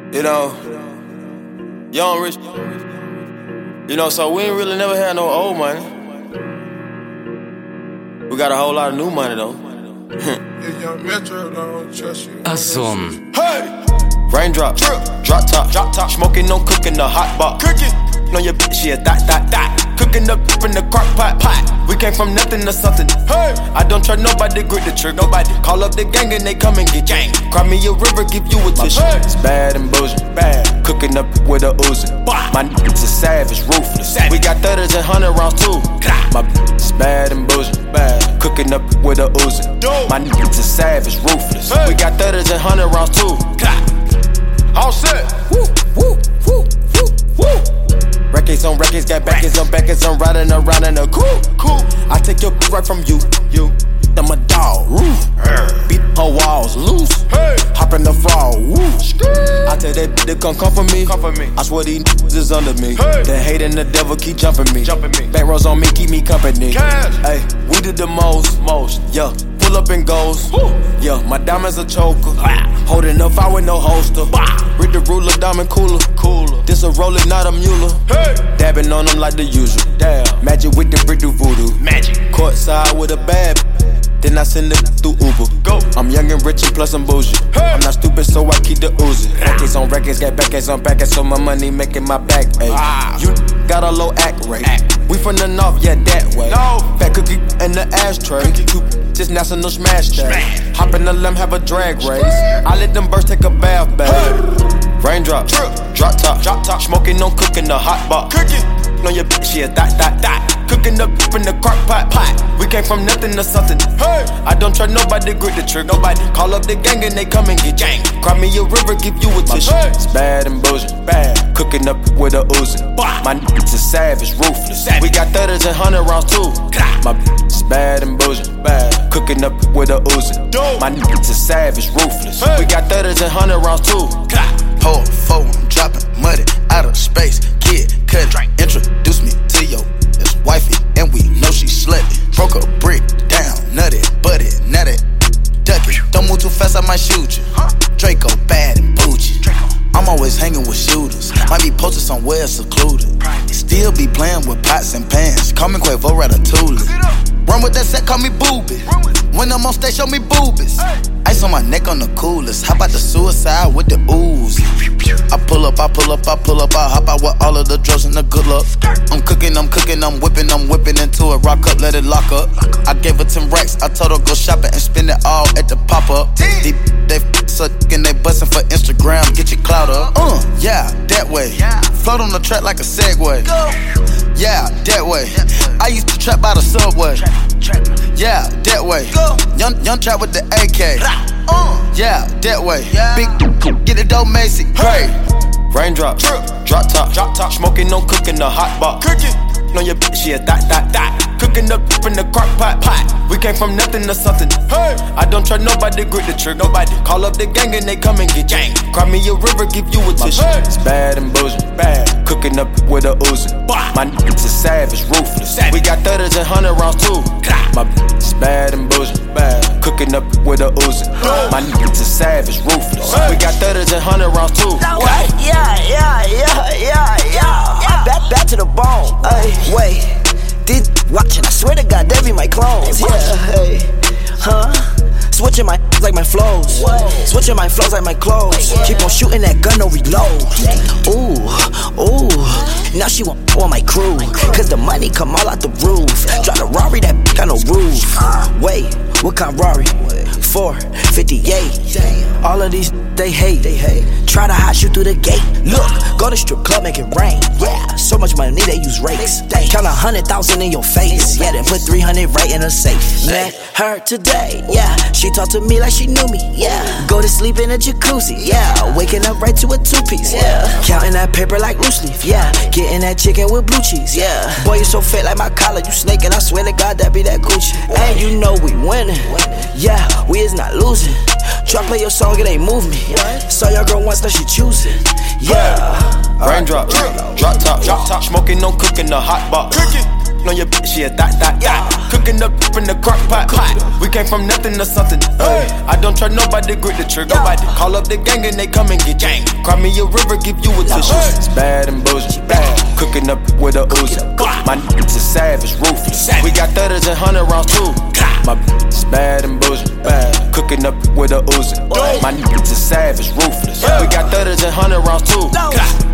You know, young rich. You know, so we ain't really never had no old money. We got a whole lot of new money though. Ozone. Hey! Raindrop, drop top, smoking, no cooking, the hot pot. Cooking, on your bitch, yeah, that. Cooking up in the crock pot. We came from nothing to something. Hey! I don't trust nobody, grip the trick, nobody. Call up the gang and they come and get gang. Cry me a river, give you a tissue. Hey. It's bad and bullshit, bad. Cooking up with a Uzi. My niggas is savage, ruthless. We got 30s and 100 rounds too. My is bad and bullshit, bad. Cooking up with a Uzi. My niggas is savage, ruthless. We got 30s and 100 rounds too. All set. Woo, woo, woo, woo, woo. Records on records, got backers on backers. I'm riding around in a cool. I take your right from you. I'm a dog. Beat her walls loose. Hey. Hop in the fall. Woo. I tell that bitch to come for me. I swear these niggas is under me. Hey. The hate and the devil keep jumping me. Back rows on me, keep me company. Hey, we did the most. Yeah. Pull up and goes. Yeah, my diamond's a choker. Holding up, I with no holster. Read the ruler, diamond cooler. This a roller, not a mule. Hey. Dabbing on them like the usual. Damn. Magic with the brick do voodoo. Magic. Courtside with a bad. Then I send it through Uber. Go. I'm young and rich and plus I'm bougie. Hey. I'm not stupid, so I keep the Uzi. Records on records, got backers on backers, so my money making my back ache. You got a low act rate. We from the north, yeah, that way. No. Fat cookie in the ashtray. Just national smash day. Hop in the limb, have a drag race. I let them birds take a bath, babe. Raindrop, drop top, smoking, no cooking, the hot pot. Cooking, on your bitch, yeah, that. Cooking up in the crock pot. We came from nothing to something. Hey. I don't trust nobody, grip the trick, nobody. Call up the gang and they come and get gang. Cry me a river, give you a tissue. It's bad and bullshit, bad. Cooking up with a Uzi. My niggas is savage, ruthless. We got 30s and 100 rounds too. My bitch is bad and bullshit, bad. Cooking up with a Uzi. My niggas is savage, ruthless. We got 30s and 100 rounds too. Hold phone, I'm dropping muddy out of space. Kid, cut it. Introduce me to your wifey, and we know she slutty. Broke a brick down, nutty, butty, nutty, ducky. Don't move too fast, I might shoot you. Draco bad and bougie. I'm always hanging with shooters. Might be posted somewhere secluded. Still be playing with pots and pans. Call me Quavo Ratatouille. Run with that set, call me Booby. When I'm on stage, show me boobies. Ice on my neck on the coolest. How about the suicide with the ooze? I pull up, I'll hop out with all of the drugs and the good luck. I'm cooking, I'm whipping into it. Rock up, let it lock up. I gave her 10 racks, I told her go shopping and spend it all at the pop-up. They suckin', they bustin' for Instagram, get your clout up. Yeah, that way. Float on the track like a Segway. Yeah, that way. I used to trap by the subway. Yeah, that way. Young trap with the AK. Yeah, that way. Big get it dope, Macy. Hey. Raindrop, drop top, smoking, no cooking, the hot pot. Cooking, on your bitch, yeah, that. Cooking up in the crock pot. We came from nothing to something. Hey. I don't trust nobody, grip the trick, nobody. Call up the gang and they come and get gang. Cry me a river, give you a tissue. It's bad and bullshit, bad. Cooking up with a Uzi. My niggas is savage, ruthless. We got 30s and 100 rounds too. My bitch is bad and bullshit, bad. Cooking up with a Uzi. My niggas is savage, ruthless. We got 30s and 100 rounds too. Yeah. Back to the bone. Wait, these watching, I swear to God, they be my clones. Yeah, hey, Switching my like my flows. Switching my flows like my clothes. Keep on shooting that gun, no reload. Ooh. Now she want my crew. Cause the money come all out the roof. Drive the Rari, that got no roof. Wait, what kind of Rari? 458. All of these they hate. Try to hot shoot through the gate. Look, go to strip club, make it rain. Yeah, so much money they use rakes. Count 100,000 in your face. Yeah, then put 300 right in a safe. Met her today. Yeah, she talked to me like she knew me. Yeah, go to sleep in a jacuzzi. Yeah, waking up right to a 2-piece. Yeah, counting that paper like loose leaf. Yeah, getting that chicken with blue cheese. Yeah, boy you so fat like my collar. You snaking, I swear to God that be that Gucci. And you know we winning. Yeah, we is not losing. Try play your song, it ain't move me. Saw your girl once, now she choosing. Yeah. Raindrop, drop top, smoking, no cooking, the hot pot. Cooking, on your bitch, she a that. Cooking up in the crock pot. We came from nothing to something. I don't trust nobody, grip the trigger. Call up the gang and they come and get gang. Cry me a river, give you a tissue. It's bad and bullshit. Cooking up with a Uzi. My niggas is savage, ruthless. We got 30s and 100 rounds too. My bitch is bad and bullshit. Cooking up with a Uzi. My niggas is savage, ruthless. We got 30s and 100 rounds too.